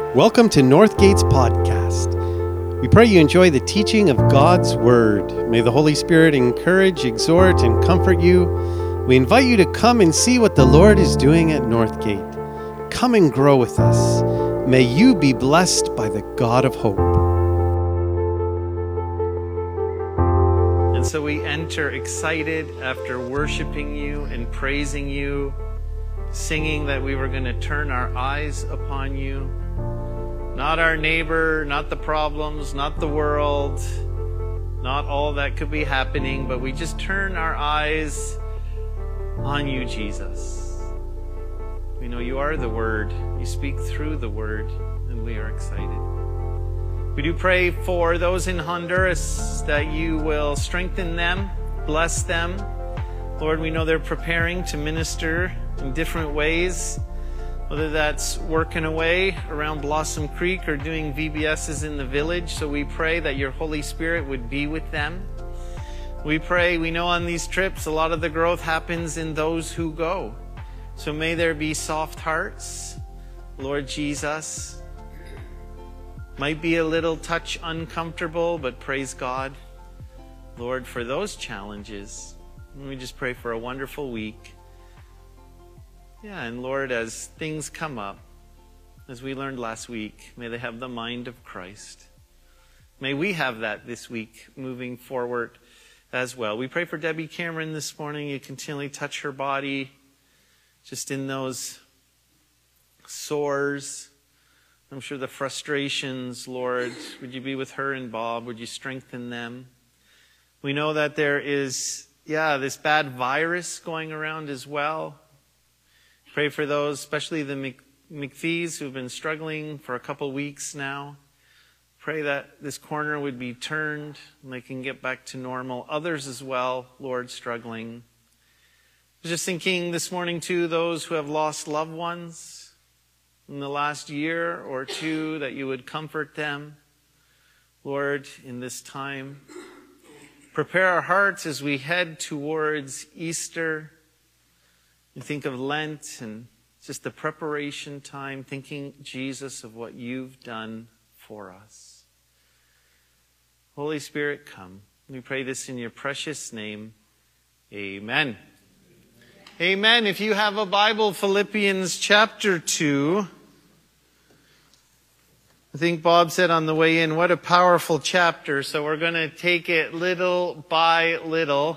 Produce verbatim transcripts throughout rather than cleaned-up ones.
Welcome to Northgate's podcast. We pray you enjoy the teaching of God's Word. May the Holy Spirit encourage, exhort, and comfort you. We invite you to come and see what the Lord is doing at Northgate. Come and grow with us. May you be blessed by the God of hope. And so we enter excited after worshiping you and praising you, singing that we were going to turn our eyes upon you. Not our neighbor, not the problems, not the world, not all that could be happening, but we just turn our eyes on you, Jesus. We know you are the Word. You speak through the Word, and we are excited. We do pray for those in Honduras that you will strengthen them, bless them. Lord, we know they're preparing to minister in different ways, whether that's working away around Blossom Creek or doing V B S's in the village. So we pray that your Holy Spirit would be with them. We pray, we know on these trips, a lot of the growth happens in those who go. So may there be soft hearts, Lord Jesus. Might be a little touch uncomfortable, but praise God, Lord, for those challenges. And we just pray for a wonderful week. Yeah, and Lord, as things come up, as we learned last week, may they have the mind of Christ. May we have that this week moving forward as well. We pray for Debbie Cameron this morning. You continually touch her body, just in those sores. I'm sure the frustrations, Lord, would you be with her and Bob? Would you strengthen them? We know that there is, yeah, this bad virus going around as well. Pray for those, especially the McPhees who've been struggling for a couple weeks now. Pray that this corner would be turned and they can get back to normal. Others as well, Lord, struggling. I was just thinking this morning too, those who have lost loved ones in the last year or two, that you would comfort them, Lord, in this time. Prepare our hearts as we head towards Easter. You think of Lent and just the preparation time, thinking, Jesus, of what you've done for us. Holy Spirit, come. We pray this in your precious name. Amen. Amen. If you have a Bible, Philippians chapter two. I think Bob said on the way in, what a powerful chapter. So we're going to take it little by little.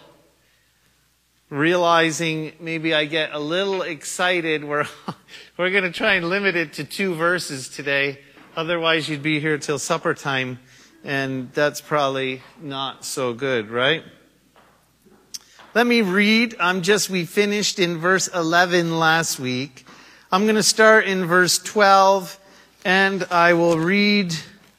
Realizing maybe I get a little excited. We're, we're going to try and limit it to two verses today. Otherwise, you'd be here till supper time. And that's probably not so good, right? Let me read. I'm just, we finished in verse eleven last week. I'm going to start in verse twelve. And I will read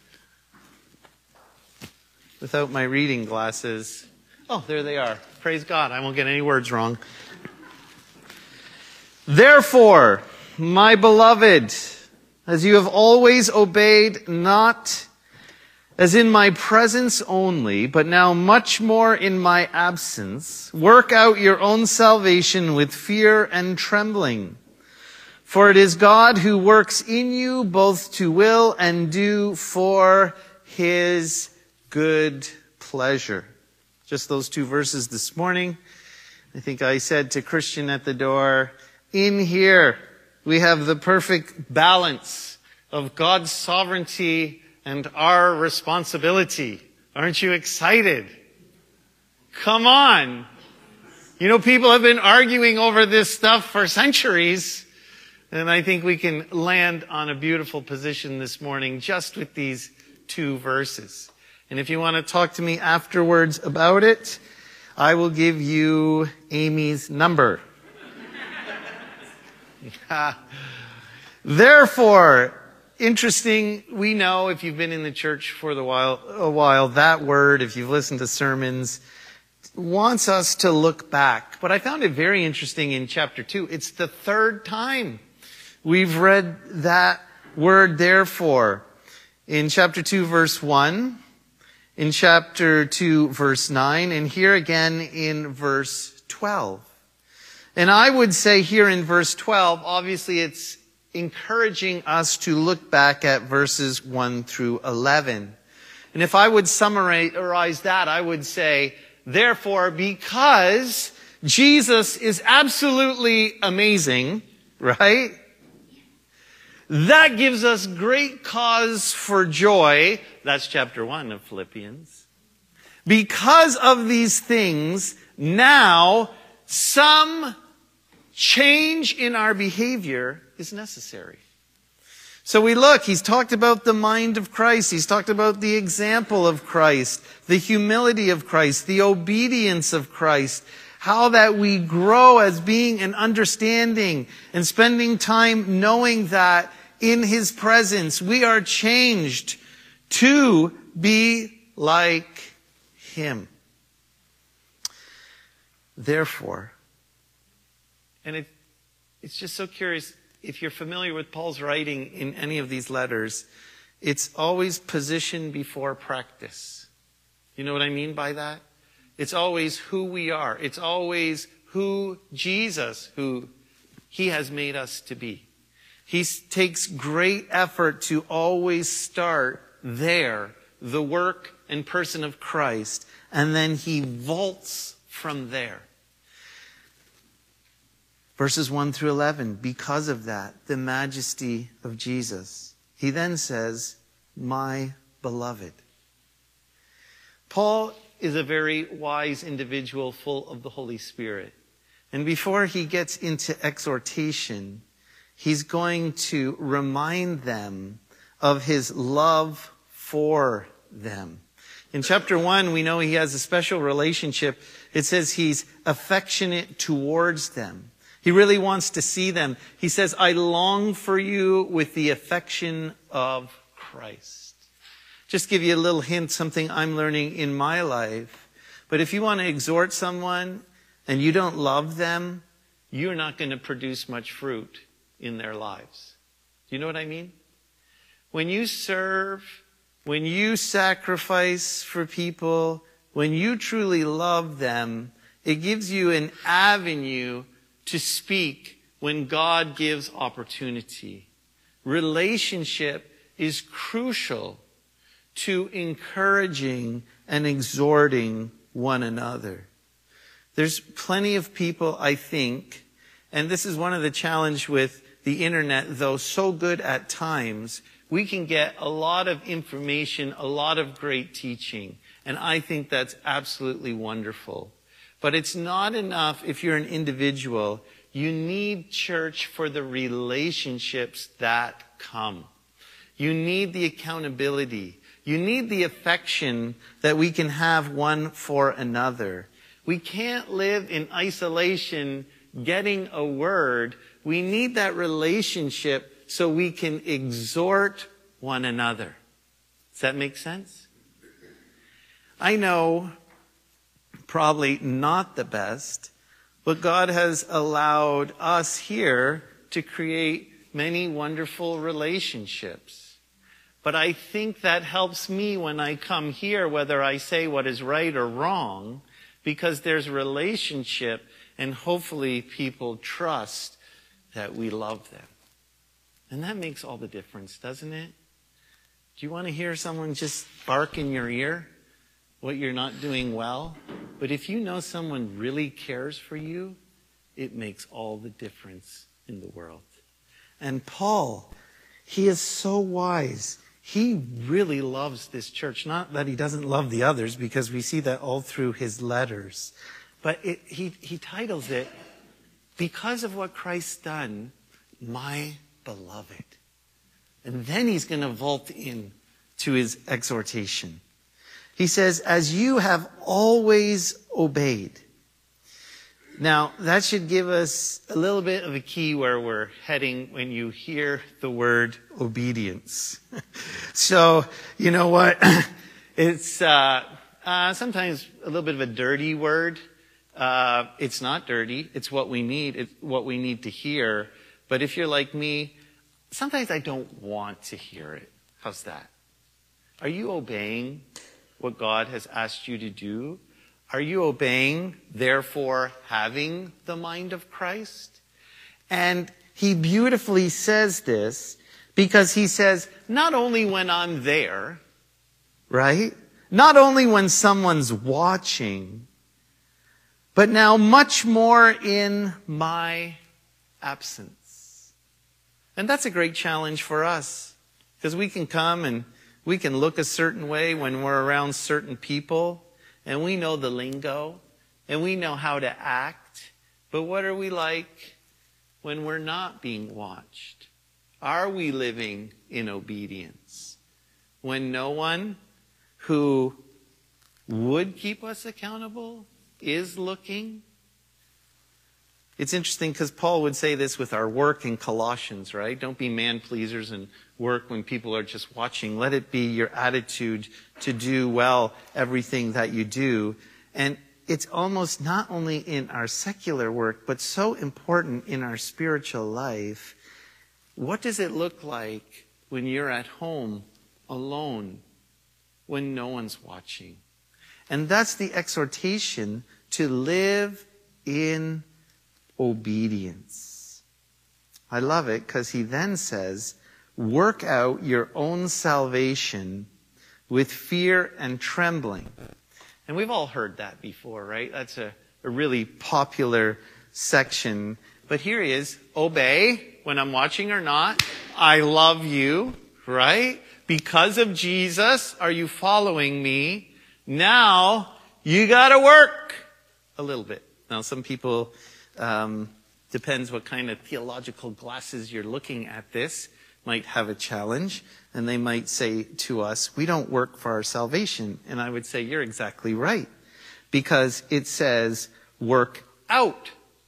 without my reading glasses. Oh, there they are. Praise God, I won't get any words wrong. Therefore, my beloved, as you have always obeyed, not as in my presence only, but now much more in my absence, work out your own salvation with fear and trembling. For it is God who works in you both to will and do for his good pleasure. Just those two verses this morning. I think I said to Christian at the door, in here we have the perfect balance of God's sovereignty and our responsibility. Aren't you excited? Come on. You know, people have been arguing over this stuff for centuries. And I think we can land on a beautiful position this morning just with these two verses. And if you want to talk to me afterwards about it, I will give you Amy's number. Therefore, interesting, we know if you've been in the church for the while, a while, that word, if you've listened to sermons, wants us to look back. But I found it very interesting in chapter two. It's the third time we've read that word, therefore. In chapter two, verse one. In chapter two, verse nine, and here again in verse twelve. And I would say here in verse twelve, obviously it's encouraging us to look back at verses one through eleven. And if I would summarize that, I would say, therefore, because Jesus is absolutely amazing, right? That gives us great cause for joy. That's chapter one of Philippians. Because of these things, now some change in our behavior is necessary. So we look, he's talked about the mind of Christ. He's talked about the example of Christ, the humility of Christ, the obedience of Christ, how that we grow as being an understanding and spending time knowing that in his presence we are changed to be like him. Therefore, and it, it's just so curious, if you're familiar with Paul's writing in any of these letters, it's always position before practice. You know what I mean by that? It's always who we are. It's always who Jesus, who he has made us to be. He takes great effort to always start there, the work and person of Christ, and then he vaults from there. Verses one through eleven, because of that, the majesty of Jesus. He then says, my beloved. Paul is a very wise individual full of the Holy Spirit. And before he gets into exhortation, he's going to remind them of his love for them. In chapter one, we know he has a special relationship. It says he's affectionate towards them. He really wants to see them. He says, I long for you with the affection of Christ. Just give you a little hint, something I'm learning in my life. But if you want to exhort someone and you don't love them, you're not going to produce much fruit in their lives. Do you know what I mean? When you serve, when you sacrifice for people, when you truly love them, it gives you an avenue to speak when God gives opportunity. Relationship is crucial to encouraging and exhorting one another. There's plenty of people, I think, and this is one of the challenge with the internet, though so good at times, we can get a lot of information, a lot of great teaching, and I think that's absolutely wonderful. But it's not enough if you're an individual. You need church for the relationships that come. You need the accountability. You need the affection that we can have one for another. We can't live in isolation getting a word. We need that relationship so we can exhort one another. Does that make sense? I know probably not the best, but God has allowed us here to create many wonderful relationships. But I think that helps me when I come here, whether I say what is right or wrong, because there's relationship and hopefully people trust that we love them. And that makes all the difference, doesn't it? Do you want to hear someone just bark in your ear what you're not doing well? But if you know someone really cares for you, it makes all the difference in the world. And Paul, he is so wise. He really loves this church. Not that he doesn't love the others, because we see that all through his letters. But it, he, he titles it, because of what Christ's done, my beloved. And then he's going to vault in to his exhortation. He says, as you have always obeyed. Now, that should give us a little bit of a key where we're heading when you hear the word obedience. So, you know what? It's uh, uh, sometimes a little bit of a dirty word. Uh, it's not dirty. It's what we need. It's what we need to hear. But if you're like me, sometimes I don't want to hear it. How's that? Are you obeying what God has asked you to do? Are you obeying, therefore having the mind of Christ? And he beautifully says this because he says, not only when I'm there, right? Not only when someone's watching, but now much more in my absence. And that's a great challenge for us, because we can come and we can look a certain way when we're around certain people, and we know the lingo, and we know how to act. But what are we like when we're not being watched? Are we living in obedience? When no one who would keep us accountable is looking? It's interesting because Paul would say this with our work in Colossians, right? Don't be man-pleasers and work when people are just watching. Let it be your attitude to do well everything that you do. And it's almost not only in our secular work, but so important in our spiritual life. What does it look like when you're at home alone, when no one's watching? And that's the exhortation, to live in obedience. I love it because he then says, work out your own salvation with fear and trembling. And we've all heard that before, right? That's a, a really popular section. But here he is, obey when I'm watching or not. I love you, right? Because of Jesus, are you following me? Now, you gotta work a little bit. Now, some people, um, depends what kind of theological glasses you're looking at this, might have a challenge, and they might say to us, we don't work for our salvation. And I would say, you're exactly right. Because it says, work out.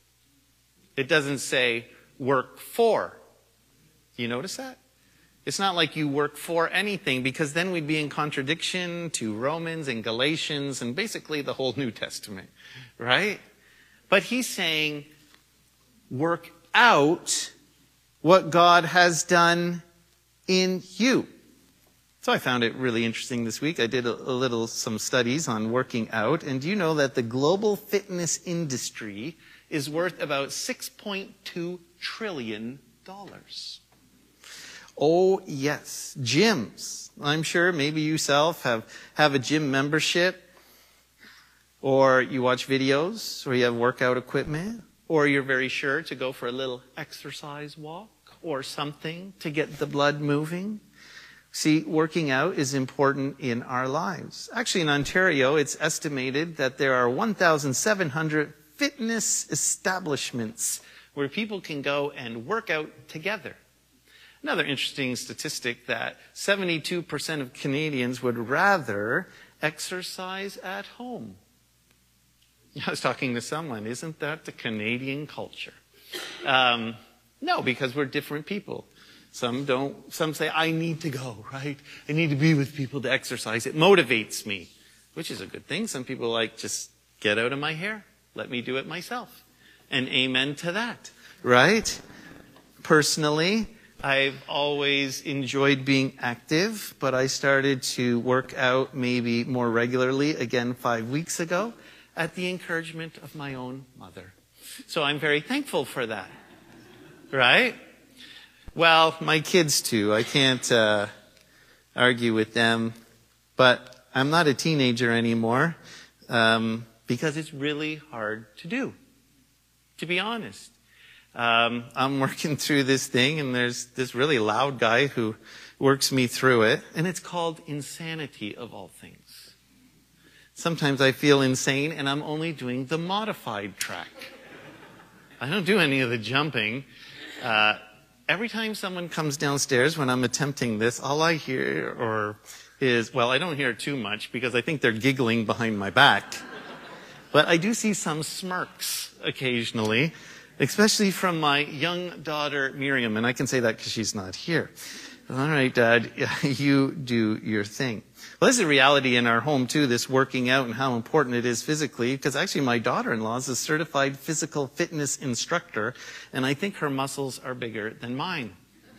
It doesn't say, work for. You notice that? It's not like you work for anything, because then we'd be in contradiction to Romans and Galatians and basically the whole New Testament, right? But he's saying, work out what God has done in you. So I found it really interesting this week. I did a, a little, some studies on working out. And do you know that the global fitness industry is worth about six point two trillion dollars? Oh, yes. Gyms. I'm sure maybe you yourself have, have a gym membership, or you watch videos, or you have workout equipment, or you're very sure to go for a little exercise walk or something to get the blood moving. See, working out is important in our lives. Actually, in Ontario, it's estimated that there are one thousand seven hundred fitness establishments where people can go and work out together. Another interesting statistic, that seventy-two percent of Canadians would rather exercise at home. I was talking to someone, isn't that the Canadian culture? Um, no, because we're different people. Some don't, some say, I need to go, right? I need to be with people to exercise. It motivates me, which is a good thing. Some people like, just get out of my hair. Let me do it myself. And amen to that, right? Personally, I've always enjoyed being active, but I started to work out maybe more regularly again five weeks ago at the encouragement of my own mother. So I'm very thankful for that, right? Well, my kids too. I can't uh, argue with them, but I'm not a teenager anymore um, because it's really hard to do, to be honest. Um, I'm working through this thing, and there's this really loud guy who works me through it, and it's called insanity of all things. Sometimes I feel insane, and I'm only doing the modified track. I don't do any of the jumping. Uh, every time someone comes downstairs when I'm attempting this, all I hear or is, well, I don't hear too much because I think they're giggling behind my back. But I do see some smirks occasionally, especially from my young daughter, Miriam. And I can say that because she's not here. All right, Dad, you do your thing. Well, this is a reality in our home, too, this working out and how important it is physically, because actually my daughter-in-law is a certified physical fitness instructor, and I think her muscles are bigger than mine.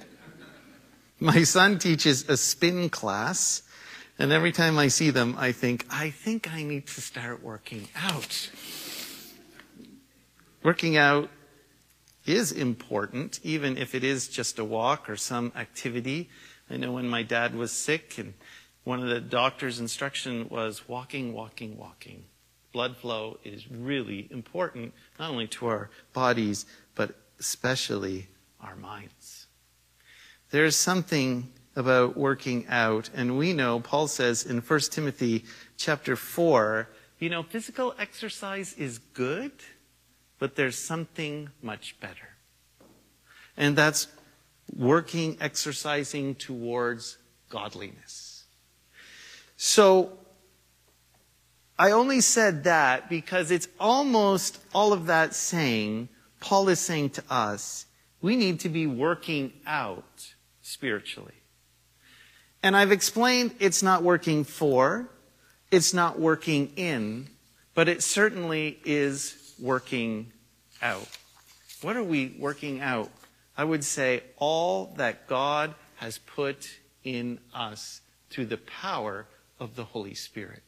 My son teaches a spin class, and every time I see them, I think, I think I need to start working out. Working out is important, even if it is just a walk or some activity. I know when my dad was sick, and one of the doctor's instruction was walking, walking, walking. Blood flow is really important, not only to our bodies, but especially our minds. There's something about working out, and we know, Paul says in First Timothy chapter four, you know, physical exercise is good, but there's something much better. And that's working, exercising towards godliness. So, I only said that because it's almost all of that saying, Paul is saying to us, we need to be working out spiritually. And I've explained it's not working for, it's not working in, but it certainly is working out. What are we working out? I would say all that God has put in us through the power of the Holy Spirit.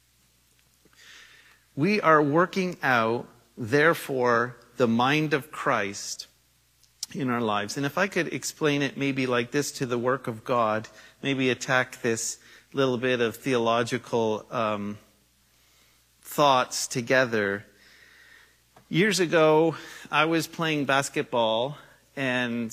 We are working out, therefore, the mind of Christ in our lives. And if I could explain it maybe like this to the work of God, maybe attack this little bit of theological um, thoughts together. Years ago, I was playing basketball, and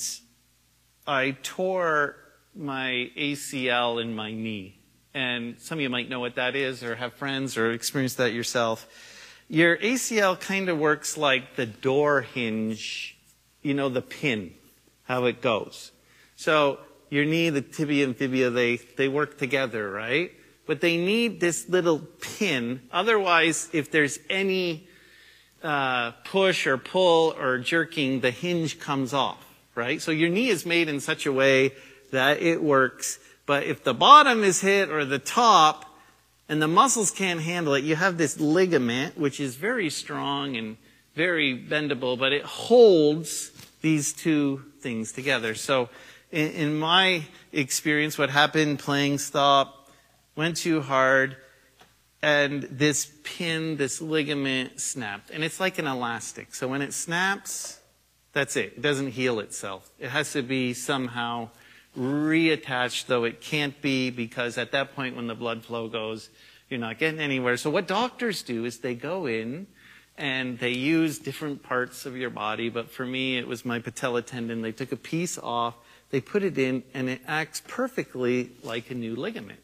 I tore my A C L in my knee. And some of you might know what that is, or have friends, or experienced that yourself. Your A C L kind of works like the door hinge, you know, the pin, how it goes. So your knee, the tibia and fibia, they, they work together, right? But they need this little pin. Otherwise, if there's any uh, push or pull or jerking, the hinge comes off, right? So your knee is made in such a way that it works. But if the bottom is hit or the top and the muscles can't handle it, you have this ligament, which is very strong and very bendable, but it holds these two things together. So in, in my experience, what happened, playing stop, went too hard, and this pin, this ligament snapped. And it's like an elastic. So when it snaps, that's it. It doesn't heal itself. It has to be somehow reattached, though it can't be, because at that point when the blood flow goes, you're not getting anywhere. So what doctors do is they go in and they use different parts of your body. But for me, it was my patella tendon. They took a piece off, they put it in, and it acts perfectly like a new ligament.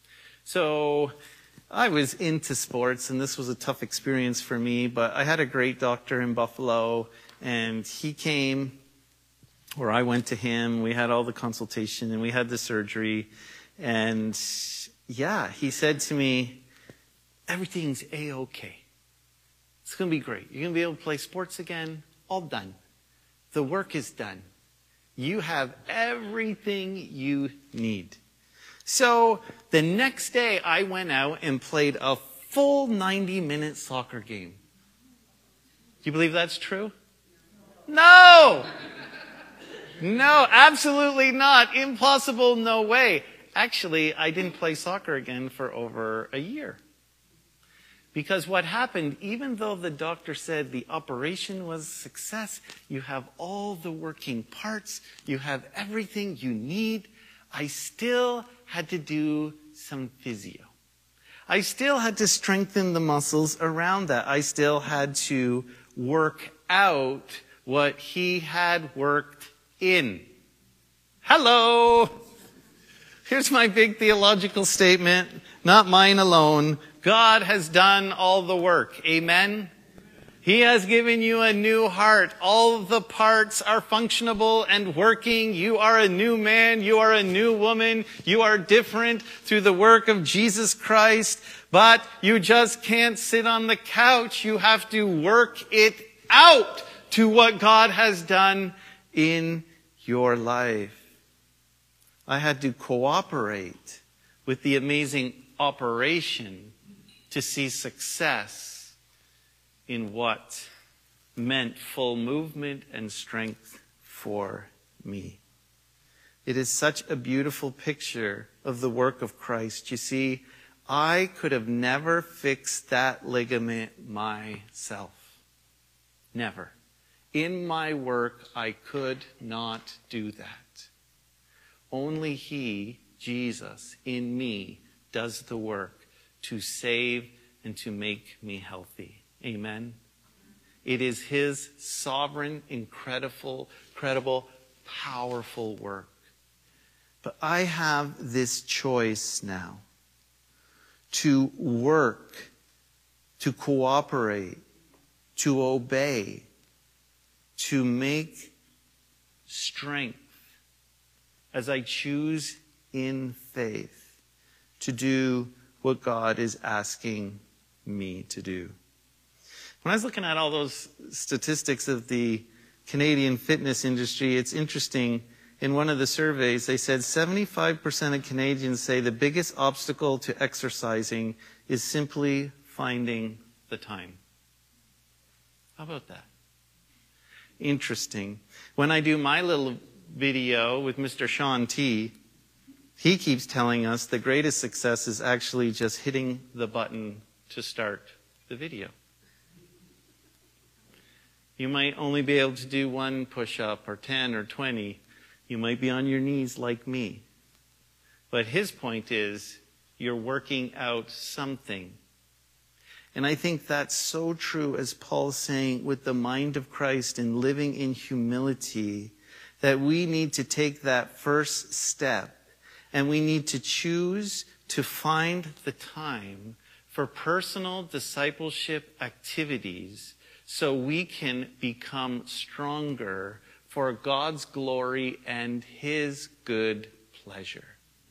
So I was into sports, and this was a tough experience for me, but I had a great doctor in Buffalo, and he came, or I went to him. We had all the consultation, and we had the surgery. And yeah, he said to me, everything's A-okay. It's going to be great. You're going to be able to play sports again. All done. The work is done. You have everything you need. So the next day, I went out and played a full ninety-minute soccer game. Do you believe that's true? No! No, absolutely not. Impossible, no way. Actually, I didn't play soccer again for over a year. Because what happened, even though the doctor said the operation was a success, you have all the working parts, you have everything you need, I still had to do some physio. I still had to strengthen the muscles around that. I still had to work out what he had worked in. Hello! Here's my big theological statement, not mine alone. God has done all the work. Amen? He has given you a new heart. All of the parts are functionable and working. You are a new man. You are a new woman. You are different through the work of Jesus Christ. But you just can't sit on the couch. You have to work it out to what God has done in your life. I had to cooperate with the amazing operation to see success in what meant full movement and strength for me. It is such a beautiful picture of the work of Christ. You see, I could have never fixed that ligament myself. Never. In my work, I could not do that. Only he, Jesus, in me, does the work to save and to make me healthy. Amen. It is his sovereign, incredible, credible, powerful work. But I have this choice now to work, to cooperate, to obey, to make strength as I choose in faith to do what God is asking me to do. When I was looking at all those statistics of the Canadian fitness industry, it's interesting. In one of the surveys, they said seventy-five percent of Canadians say the biggest obstacle to exercising is simply finding the time. How about that? Interesting. When I do my little video with Mister Sean T, he keeps telling us the greatest success is actually just hitting the button to start the video. You might only be able to do one push-up or ten or twenty. You might be on your knees like me. But his point is, you're working out something. And I think that's so true, as Paul's saying, with the mind of Christ and living in humility, that we need to take that first step. And we need to choose to find the time for personal discipleship activities so we can become stronger for God's glory and his good pleasure.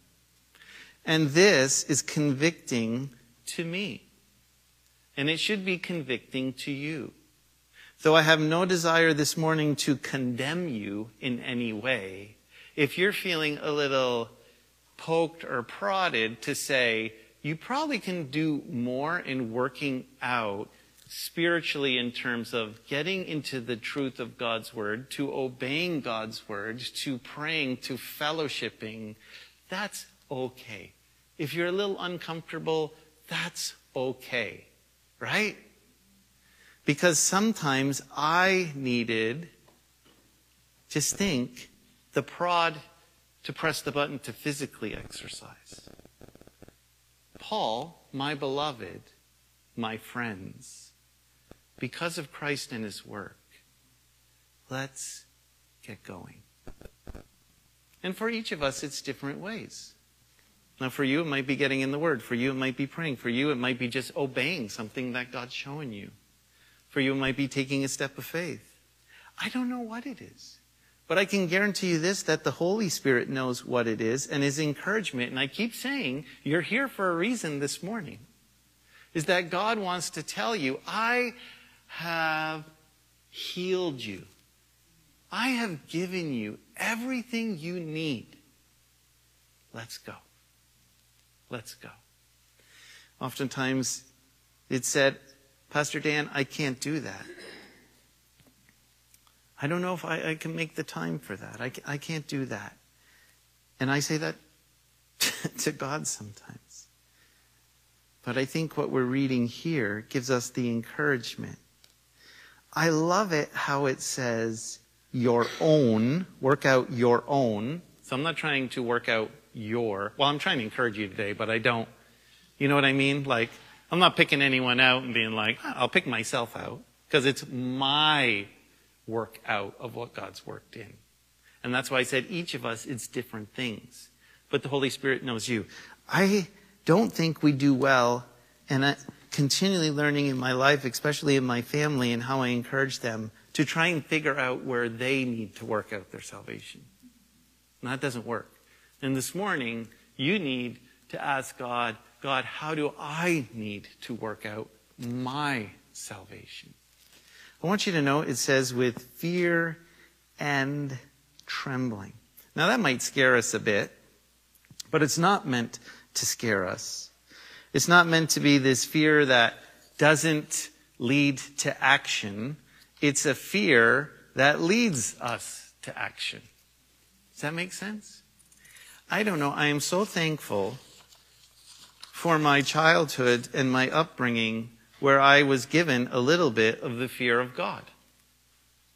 And this is convicting to me. And it should be convicting to you. Though I have no desire this morning to condemn you in any way, if you're feeling a little poked or prodded to say, you probably can do more in working out spiritually in terms of getting into the truth of God's word, to obeying God's word, to praying, to fellowshipping, that's okay. If you're a little uncomfortable, that's okay, right? Because sometimes I needed, just think, the prod to press the button to physically exercise. Paul, my beloved, my friends, because of Christ and his work, let's get going. And for each of us, it's different ways. Now, for you, it might be getting in the Word. For you, it might be praying. For you, it might be just obeying something that God's showing you. For you, it might be taking a step of faith. I don't know what it is. But I can guarantee you this, that the Holy Spirit knows what it is and his encouragement. And I keep saying, you're here for a reason this morning. Is that God wants to tell you, I have healed you. I have given you everything you need. Let's go. Let's go. Oftentimes it's said, Pastor Dan, I can't do that. I don't know if I, I can make the time for that. I, I can't do that. And I say that to God sometimes. But I think what we're reading here gives us the encouragement. I love it how it says your own, work out your own. So I'm not trying to work out your, well, I'm trying to encourage you today, but I don't, you know what I mean? Like, I'm not picking anyone out and being like, oh, I'll pick myself out, because it's my work out of what God's worked in. And that's why I said each of us, it's different things. But the Holy Spirit knows you. I don't think we do well, and I continually learning in my life, especially in my family, and how I encourage them to try and figure out where they need to work out their salvation. And that doesn't work. And this morning, you need to ask God, God, how do I need to work out my salvation? I want you to know it says with fear and trembling. Now that might scare us a bit, but it's not meant to scare us. It's not meant to be this fear that doesn't lead to action. It's a fear that leads us to action. Does that make sense? I don't know. I am so thankful for my childhood and my upbringing where I was given a little bit of the fear of God.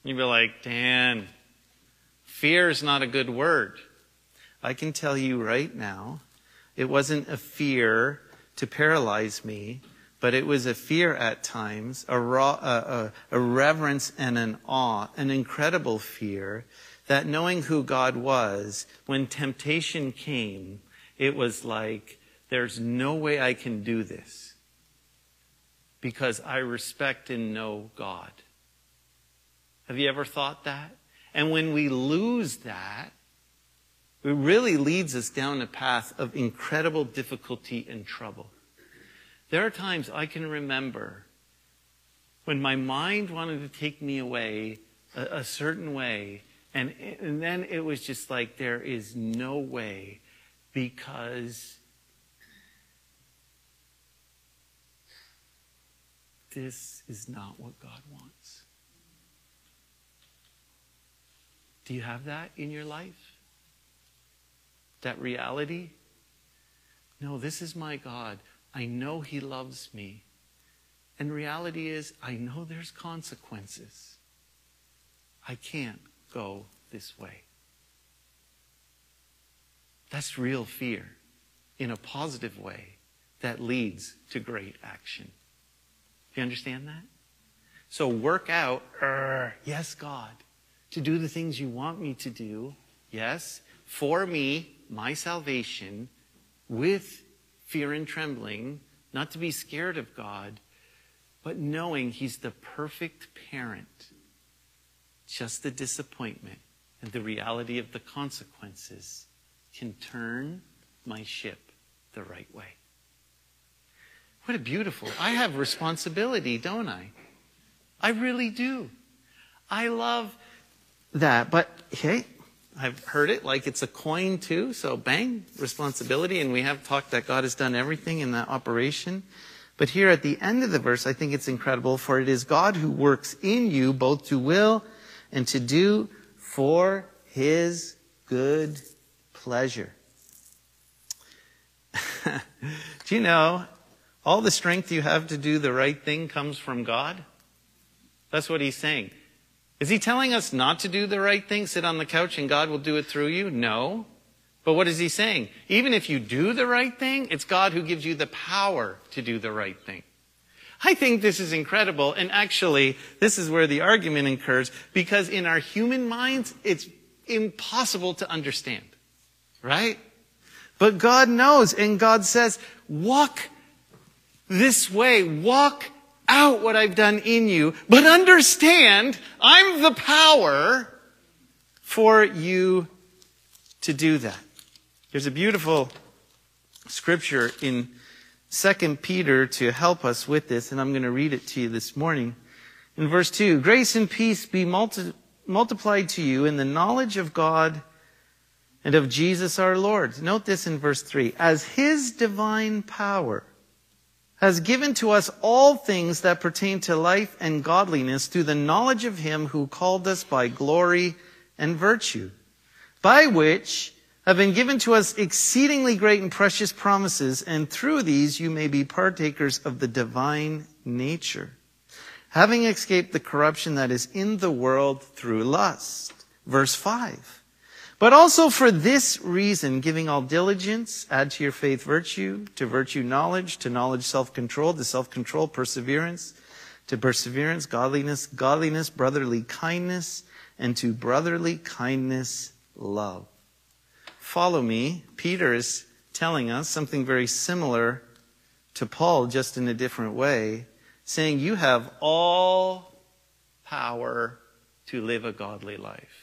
You'd be like, Dan, fear is not a good word. I can tell you right now, it wasn't a fear to paralyze me, but it was a fear at times, a, raw, a, a, a reverence and an awe, an incredible fear that knowing who God was, when temptation came, it was like, there's no way I can do this because I respect and know God. Have you ever thought that? And when we lose that, it really leads us down a path of incredible difficulty and trouble. There are times I can remember when my mind wanted to take me away a, a certain way, and, and then it was just like, there is no way, because this is not what God wants. Do you have that in your life? That reality? No, this is my God. I know He loves me. And reality is, I know there's consequences. I can't go this way. That's real fear in a positive way that leads to great action. Do you understand that? So work out, uh, yes, God, to do the things you want me to do, yes, for me, my salvation, with fear and trembling, not to be scared of God, but knowing He's the perfect parent. Just the disappointment and the reality of the consequences can turn my ship the right way. What a beautiful, I have responsibility, don't I? I really do. I love that. But, hey, I've heard it like it's a coin too. So bang, responsibility. And we have talked that God has done everything in that operation. But here at the end of the verse, I think it's incredible. For it is God who works in you both to will and to do for His good pleasure. Do you know, all the strength you have to do the right thing comes from God? That's what He's saying. Is He telling us not to do the right thing, sit on the couch and God will do it through you? No. But what is He saying? Even if you do the right thing, it's God who gives you the power to do the right thing. I think this is incredible. And actually, this is where the argument occurs, because in our human minds, it's impossible to understand. Right? But God knows, and God says, walk this way, walk out what I've done in you, but understand I'm the power for you to do that. There's a beautiful scripture in Second Peter to help us with this, and I'm going to read it to you this morning. In verse two, grace and peace be multi- multiplied to you in the knowledge of God and of Jesus our Lord. Note this in verse three. As His divine power has given to us all things that pertain to life and godliness through the knowledge of Him who called us by glory and virtue, by which have been given to us exceedingly great and precious promises, and through these you may be partakers of the divine nature, having escaped the corruption that is in the world through lust. Verse five. But also for this reason, giving all diligence, add to your faith virtue, to virtue knowledge, to knowledge self-control, to self-control perseverance, to perseverance godliness, godliness brotherly kindness, and to brotherly kindness love. Follow me. Peter is telling us something very similar to Paul, just in a different way, saying you have all power to live a godly life.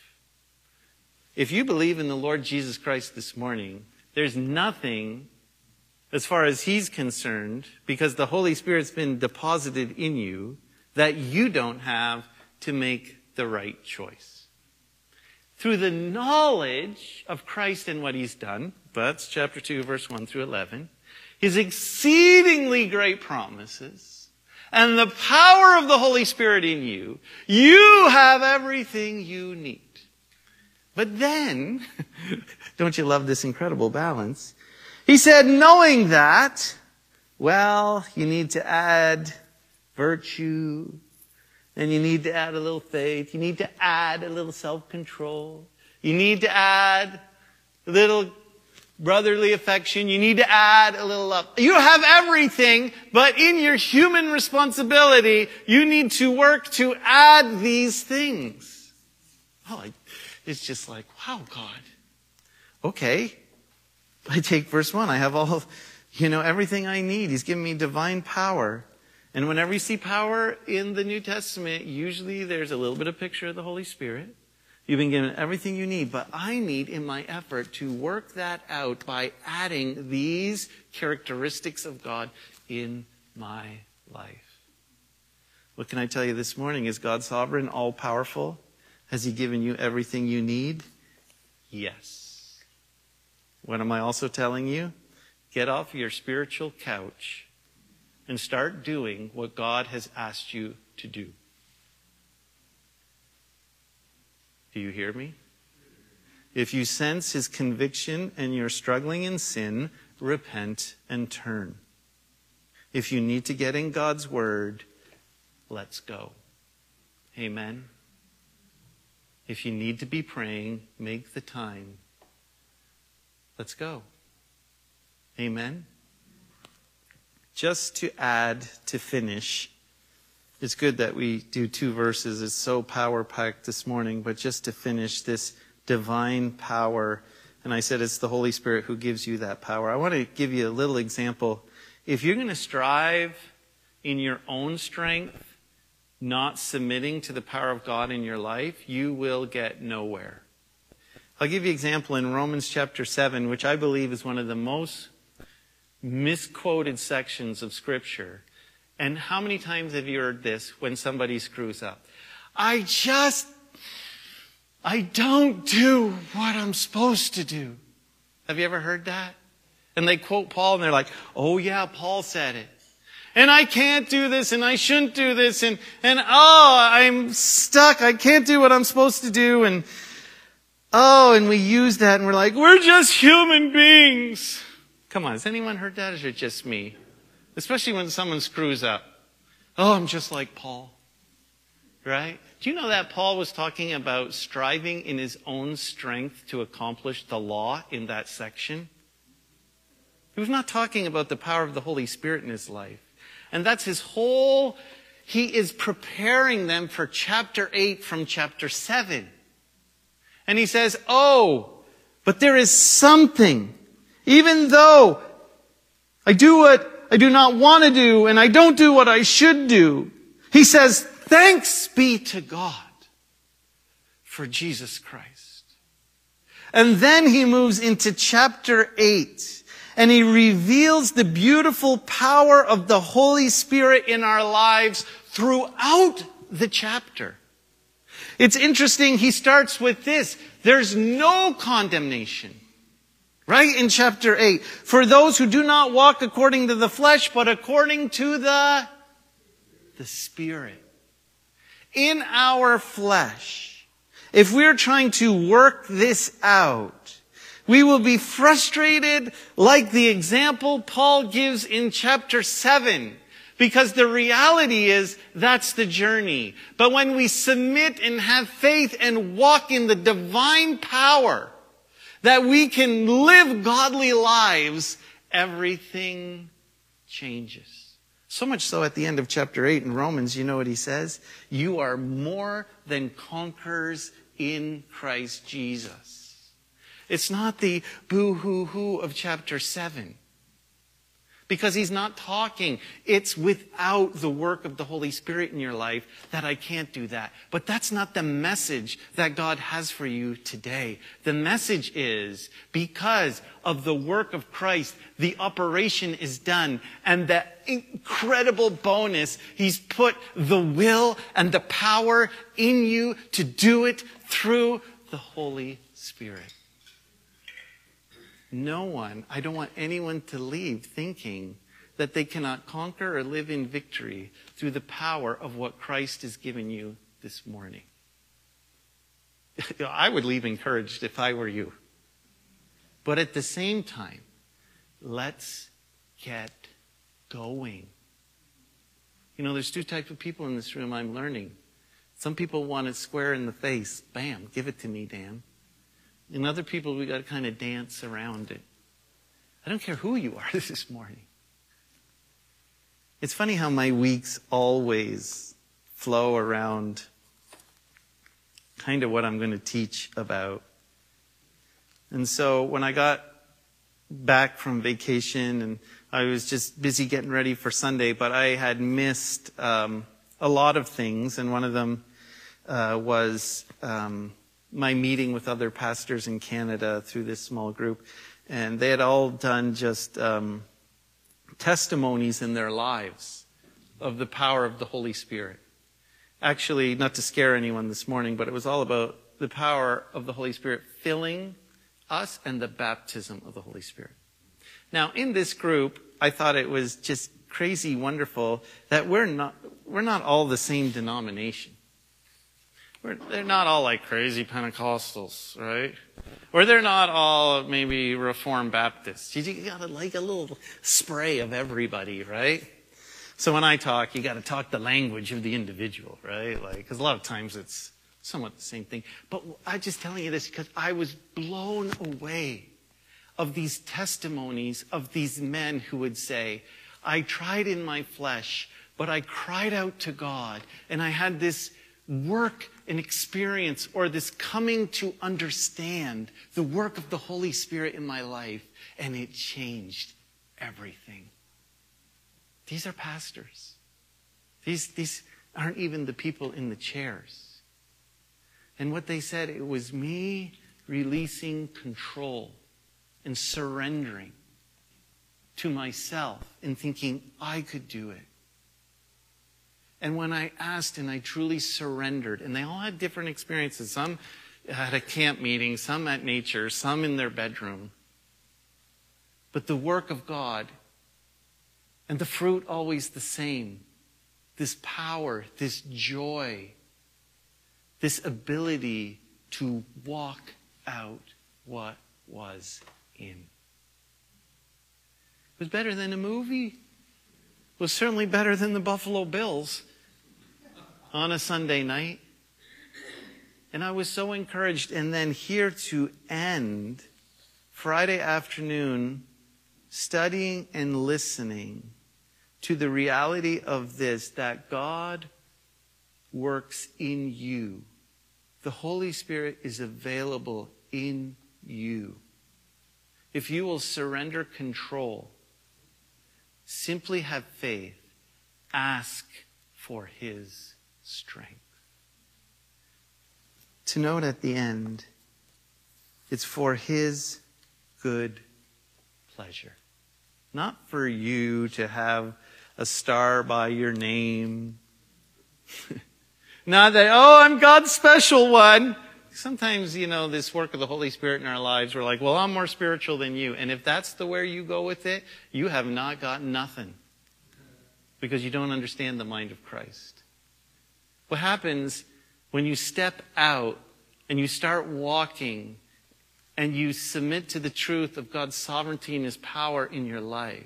If you believe in the Lord Jesus Christ this morning, there's nothing, as far as He's concerned, because the Holy Spirit's been deposited in you, that you don't have to make the right choice. Through the knowledge of Christ and what He's done, that's chapter two, verse one through eleven, His exceedingly great promises, and the power of the Holy Spirit in you, you have everything you need. But then, don't you love this incredible balance? He said, knowing that, well, you need to add virtue, And you need to add a little faith. You need to add a little self-control. You need to add a little brotherly affection. You need to add a little love. You have everything, but in your human responsibility, you need to work to add these things. Oh, it's just like, wow, God. Okay. I take verse one. I have all, you know, everything I need. He's given me divine power. And whenever you see power in the New Testament, usually there's a little bit of picture of the Holy Spirit. You've been given everything you need, but I need in my effort to work that out by adding these characteristics of God in my life. What can I tell you this morning? Is God sovereign, all-powerful? Has He given you everything you need? Yes. What am I also telling you? Get off your spiritual couch and start doing what God has asked you to do. Do you hear me? If you sense His conviction and you're struggling in sin, repent and turn. If you need to get in God's Word, let's go. Amen. If you need to be praying, make the time. Let's go. Amen. Just to add, to finish, it's good that we do two verses. It's so power-packed this morning, but just to finish this divine power, and I said it's the Holy Spirit who gives you that power. I want to give you a little example. If you're going to strive in your own strength, not submitting to the power of God in your life, you will get nowhere. I'll give you an example in Romans chapter seven, which I believe is one of the most misquoted sections of Scripture. And how many times have you heard this when somebody screws up? I just, I don't do what I'm supposed to do. Have you ever heard that? And they quote Paul and they're like, oh yeah, Paul said it. And I can't do this and I shouldn't do this and, and oh, I'm stuck. I can't do what I'm supposed to do. And oh, and we use that and we're like, we're just human beings. Come on, has anyone heard that or is it just me? Especially when someone screws up. Oh, I'm just like Paul. Right? Do you know that Paul was talking about striving in his own strength to accomplish the law in that section? He was not talking about the power of the Holy Spirit in his life. And that's his whole, he is preparing them for chapter eight from chapter seven. And he says, oh, but there is something, even though I do what I do not want to do, and I don't do what I should do. He says, thanks be to God for Jesus Christ. And then he moves into chapter eight, and he reveals the beautiful power of the Holy Spirit in our lives throughout the chapter. It's interesting, he starts with this. There's no condemnation. Right in chapter eight. For those who do not walk according to the flesh, but according to the, the Spirit. In our flesh, if we're trying to work this out, we will be frustrated like the example Paul gives in chapter seven. Because the reality is, that's the journey. But when we submit and have faith and walk in the divine power, that we can live godly lives, everything changes. So much so at the end of chapter eight in Romans, you know what he says? You are more than conquerors in Christ Jesus. It's not the boo-hoo-hoo of chapter seven. Because he's not talking. It's without the work of the Holy Spirit in your life that I can't do that. But that's not the message that God has for you today. The message is because of the work of Christ, the operation is done. And the incredible bonus, he's put the will and the power in you to do it through the Holy Spirit. No one, I don't want anyone to leave thinking that they cannot conquer or live in victory through the power of what Christ has given you this morning. I would leave encouraged if I were you. But at the same time, let's get going. You know, there's two types of people in this room I'm learning. Some people want it square in the face. Bam, give it to me, Dan. And other people, we got to kind of dance around it. I don't care who you are this morning. It's funny how my weeks always flow around kind of what I'm going to teach about. And so when I got back from vacation, and I was just busy getting ready for Sunday, but I had missed um, a lot of things, and one of them uh, was um, my meeting with other pastors in Canada through this small group, and they had all done just um, testimonies in their lives of the power of the Holy Spirit. Actually, not to scare anyone this morning, but it was all about the power of the Holy Spirit filling us and the baptism of the Holy Spirit. Now, in this group, I thought it was just crazy wonderful that we're not we're not all the same denomination. We're, they're not all like crazy Pentecostals, right? Or they're not all maybe Reformed Baptists. You, you got to like a little spray of everybody, right? So when I talk, you got to talk the language of the individual, right? Like, because a lot of times it's somewhat the same thing. But I'm just telling you this because I was blown away of these testimonies of these men who would say, I tried in my flesh, but I cried out to God, and I had this work and experience, or this coming to understand the work of the Holy Spirit in my life, and it changed everything. These are pastors. These, these aren't even the people in the chairs. And what they said, it was me releasing control and surrendering to myself and thinking I could do it. And when I asked and I truly surrendered, and they all had different experiences. Some at a camp meeting, some at nature, some in their bedroom. But the work of God, and the fruit always the same. This power, this joy, this ability to walk out what was in. It was better than a movie. It was certainly better than the Buffalo Bills on a Sunday night. And I was so encouraged. And then here to end Friday afternoon, studying and listening to the reality of this, that God works in you. The Holy Spirit is available in you. If you will surrender control, simply have faith, ask for His strength. To note at the end, it's for His good pleasure. Not for you to have a star by your name. Not that, oh, I'm God's special one. Sometimes, you know, this work of the Holy Spirit in our lives, we're like, well, I'm more spiritual than you. And if that's the way you go with it, you have not got nothing. Because you don't understand the mind of Christ. What happens when you step out and you start walking and you submit to the truth of God's sovereignty and His power in your life,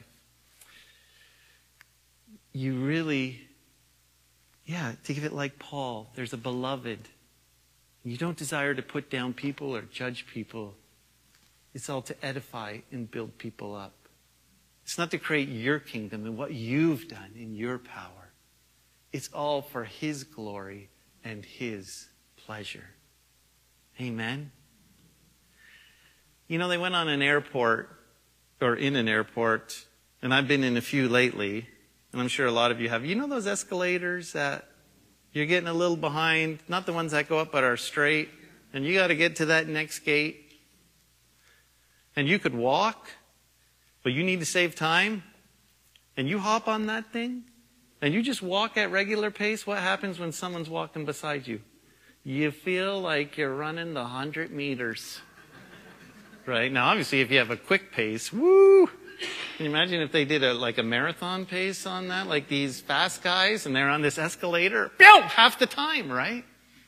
you really, yeah, think of it like Paul. There's a beloved. You don't desire to put down people or judge people. It's all to edify and build people up. It's not to create your kingdom and what you've done in your power. It's all for His glory and His pleasure. Amen? You know, they went on an airport, or in an airport, and I've been in a few lately, and I'm sure a lot of you have. You know those escalators that you're getting a little behind, not the ones that go up but are straight, and you got to get to that next gate, and you could walk, but you need to save time, and you hop on that thing, and you just walk at regular pace. What happens when someone's walking beside you? You feel like you're running the hundred meters. Right? Now, obviously, if you have a quick pace, woo! Can you imagine if they did a like a marathon pace on that, like these fast guys, and they're on this escalator? Pew! Half the time, right?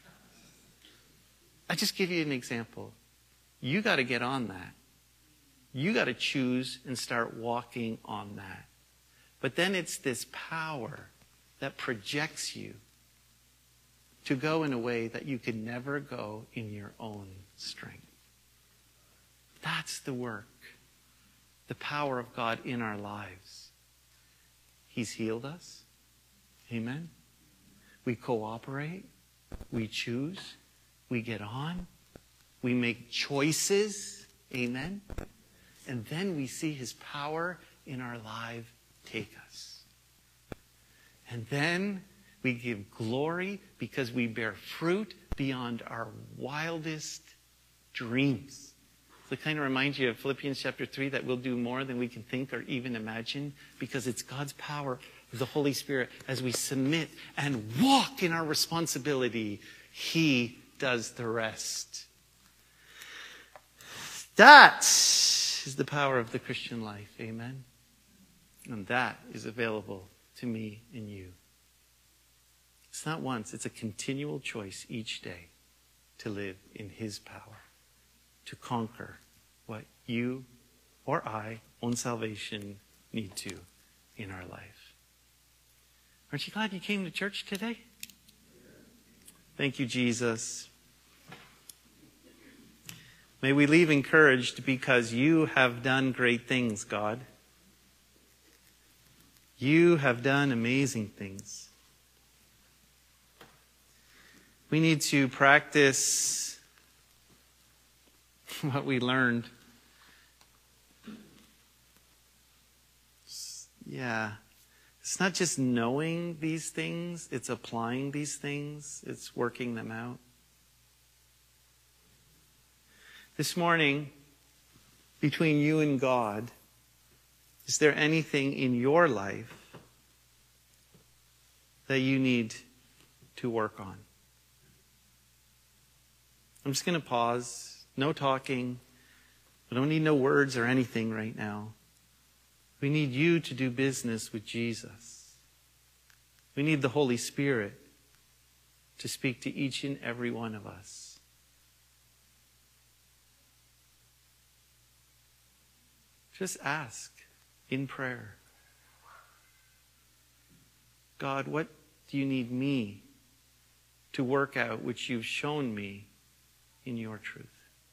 I just give you an example. You got to get on that. You got to choose and start walking on that. But then it's this power that projects you to go in a way that you could never go in your own strength. That's the work, the power of God in our lives. He's healed us. Amen. We cooperate. We choose. We get on. We make choices. Amen. And then we see his power in our life take us. And then we give glory because we bear fruit beyond our wildest dreams. So it kind of reminds you of Philippians chapter three, that we'll do more than we can think or even imagine, because it's God's power, the Holy Spirit, as we submit and walk in our responsibility. He does the rest. That is the power of the Christian life. Amen. And that is available to me and you. It's not once, it's a continual choice each day to live in his power, to conquer what you or I, on salvation, need to in our life. Aren't you glad you came to church today? Thank you, Jesus. May we leave encouraged because you have done great things, God. You have done amazing things. We need to practice what we learned. Yeah. It's not just knowing these things, it's applying these things, it's working them out. This morning, between you and God, is there anything in your life that you need to work on? I'm just going to pause. No talking. We don't need no words or anything right now. We need you to do business with Jesus. We need the Holy Spirit to speak to each and every one of us. Just ask in prayer. God, what do you need me to work out which you've shown me in your truth?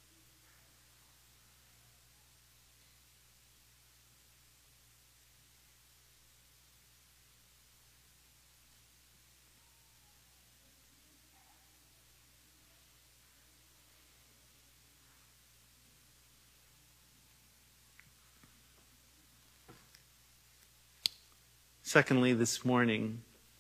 Secondly, this morning,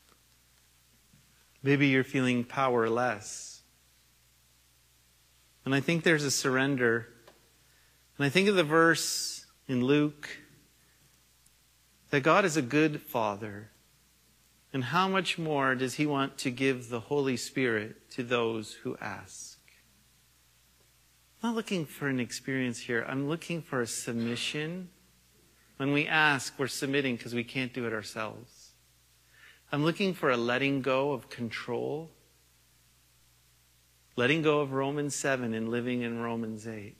maybe you're feeling powerless. And I think there's a surrender. And I think of the verse in Luke that God is a good Father. And how much more does he want to give the Holy Spirit to those who ask? I'm not looking for an experience here. I'm looking for a submission. When we ask, we're submitting because we can't do it ourselves. I'm looking for a letting go of control. Letting go of Romans seven and living in Romans eight.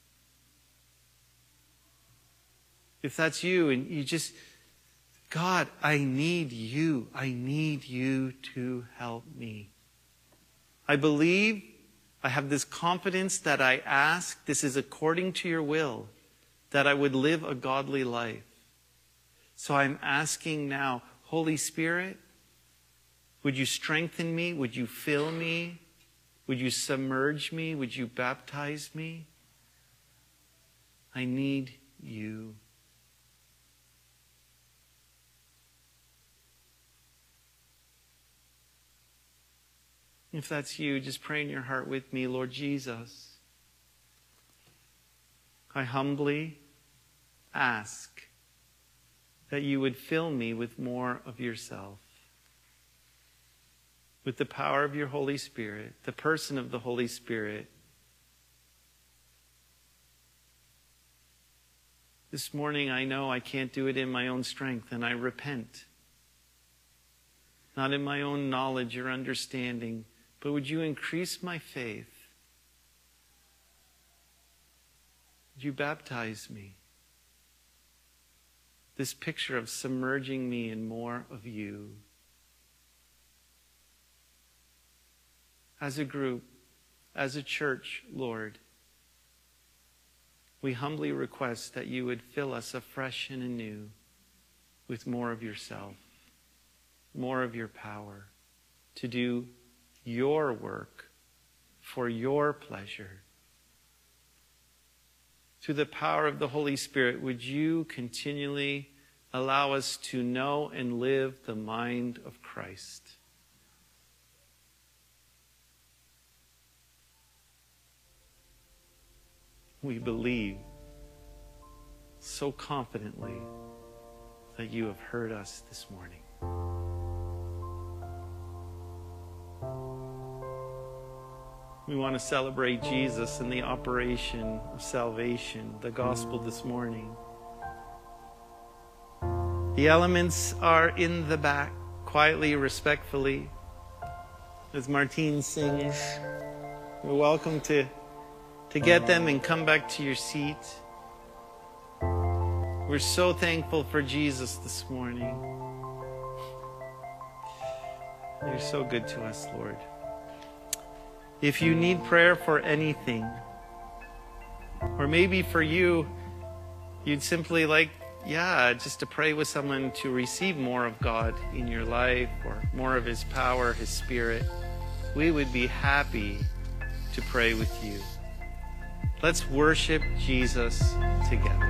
If that's you and you just, God, I need you. I need you to help me. I believe, I have this confidence that I ask, this is according to your will, that I would live a godly life. So I'm asking now, Holy Spirit, would you strengthen me? Would you fill me? Would you submerge me? Would you baptize me? I need you. If that's you, just pray in your heart with me, Lord Jesus. I humbly ask that you would fill me with more of yourself, with the power of your Holy Spirit, the person of the Holy Spirit. This morning I know I can't do it in my own strength, and I repent. Not in my own knowledge or understanding, but would you increase my faith? Would you baptize me? This picture of submerging me in more of you. as a group, as a church, Lord, we humbly request that you would fill us afresh and anew with more of yourself, more of your power to do your work for your pleasure. Through the power of the Holy Spirit, would you continually allow us to know and live the mind of Christ? We believe so confidently that you have heard us this morning. We want to celebrate Jesus and the operation of salvation, the gospel this morning. The elements are in the back, quietly, respectfully. As Martine sings, you're welcome to, to get them and come back to your seat. We're so thankful for Jesus this morning. You're so good to us, Lord. If you need prayer for anything, or maybe for you, you'd simply like, yeah, just to pray with someone to receive more of God in your life, or more of His power, His Spirit, we would be happy to pray with you. Let's worship Jesus together.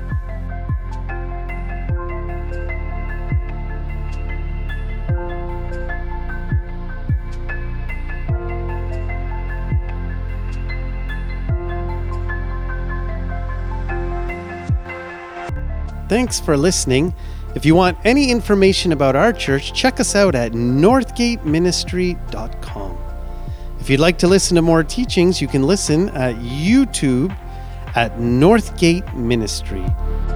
Thanks for listening. If you want any information about our church, check us out at northgate ministry dot com. If you'd like to listen to more teachings, you can listen at YouTube at Northgate Ministry.